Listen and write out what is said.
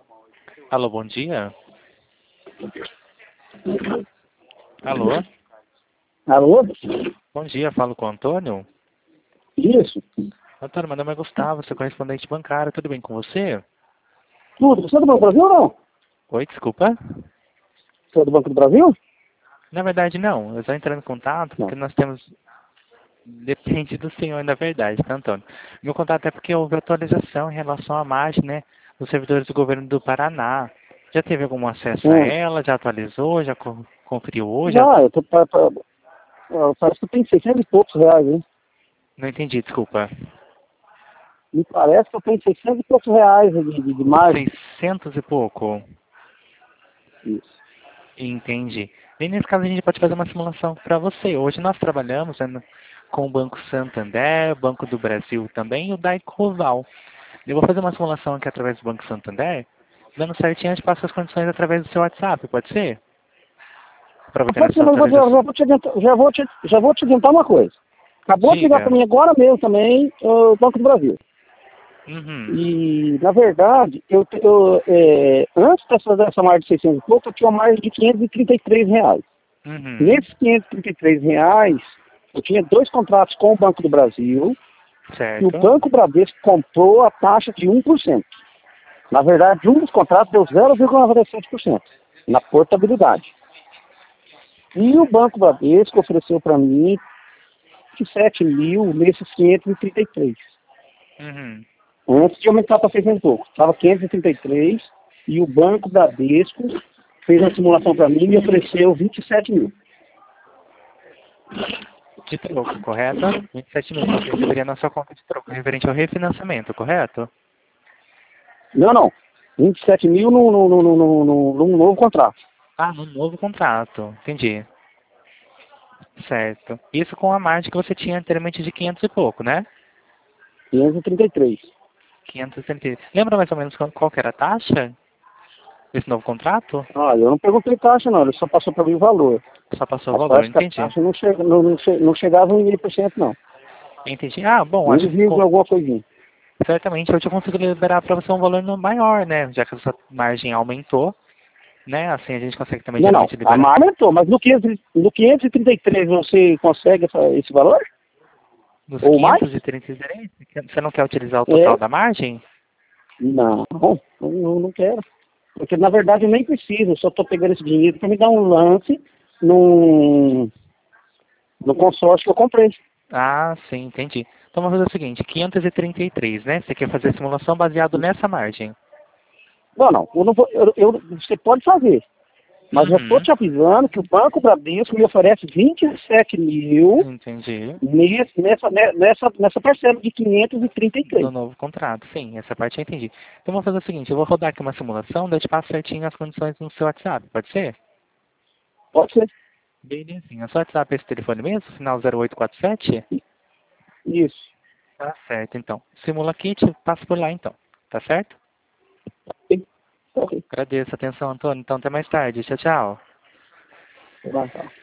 Alô, bom dia. Alô, Alô? bom dia, falo com o Antônio. Isso. Antônio, meu nome é Gustavo, sou correspondente bancário, tudo bem com você? Tudo. Você é do Banco do Brasil ou não? Oi, desculpa. Você é do Banco do Brasil? Na verdade, não, eu estou entrando em contato porque Não. nós temos... Depende do senhor, na verdade, tá, Antônio? Meu contato é porque houve atualização em relação à margem, né, dos servidores do governo do Paraná. Já teve algum acesso a Hum. ela? Já atualizou? Já conferiu hoje? Já, eu tô, parece que eu tenho 600 e poucos reais, hein? Não entendi, desculpa. Me parece que eu tenho 600 e poucos reais de margem. 600 e pouco? Isso. Entendi. E nesse caso a gente pode fazer uma simulação para você. Hoje nós trabalhamos, né, com o Banco Santander, Banco do Brasil também e o Daicoval. Eu vou fazer uma simulação aqui através do Banco Santander, dando certinho, a gente passa as condições através do seu WhatsApp, pode ser? Aproveitando Pode ser, essa mas atualização. já vou te adiantar uma coisa. Acabou de ligar para Diga. mim agora mesmo também o Banco do Brasil. Uhum. E, na verdade, antes dessa margem de 600 e pouco, eu tinha uma margem de 533 reais. Uhum. Nesses 533 reais, eu tinha 2 contratos com o Banco do Brasil e o Certo. Banco Bradesco comprou a taxa de 1%. Na verdade, um dos contratos deu 0,97% na portabilidade. E o Banco Bradesco ofereceu para mim 27 mil nesses 533. Uhum. Antes de aumentar para 600 e pouco. Estava 533 e o Banco Bradesco fez a simulação para mim e me ofereceu 27 mil. De troco, correto? 27 mil que receberia na sua conta de troco, referente ao refinanciamento, correto? Não, não. 27 mil num novo contrato. Ah, no novo contrato. Entendi. Certo. Isso com a margem que você tinha anteriormente de 500 e pouco, né? 533. 530. Lembra mais ou menos qual que era a taxa desse novo contrato? Ah, eu não perguntei taxa, não. Ele só passou para mim o valor. Só passou o Mas valor, parece que a entendi. taxa não chegava em 1.000%, não. Entendi. Ah, bom, Um acho que vírgula alguma coisinha. certamente hoje eu consigo liberar para você um valor maior, né? Já que a sua margem aumentou, né? Assim a gente consegue também Não, não. geralmente A liberar. margem aumentou, mas no 533 você consegue esse valor? Nos Ou mais? 533, você não quer utilizar o total É. da margem? Não, não quero. Porque na verdade eu nem preciso, eu só estou pegando esse dinheiro para me dar um lance num, no consórcio que eu comprei. Ah, sim, entendi. Então vamos fazer o seguinte, 533, né? Você quer fazer a simulação baseado nessa margem. Não, eu não vou, você pode fazer, mas eu estou Uhum. te avisando que o Banco Bradesco me oferece 27 mil Entendi. nessa parcela de No 533. novo contrato, sim, essa parte eu entendi. Então vamos fazer o seguinte, eu vou rodar aqui uma simulação, daí eu te passo certinho as condições no seu WhatsApp, pode ser? Pode ser. Belezinha. O seu WhatsApp é esse telefone mesmo, final 0847? Isso. Tá certo, então. Simula aqui e te passo por lá, então. Tá certo? Ok. Agradeço a atenção, Antônio. Então até mais tarde. Tchau, tchau. Tá, tá.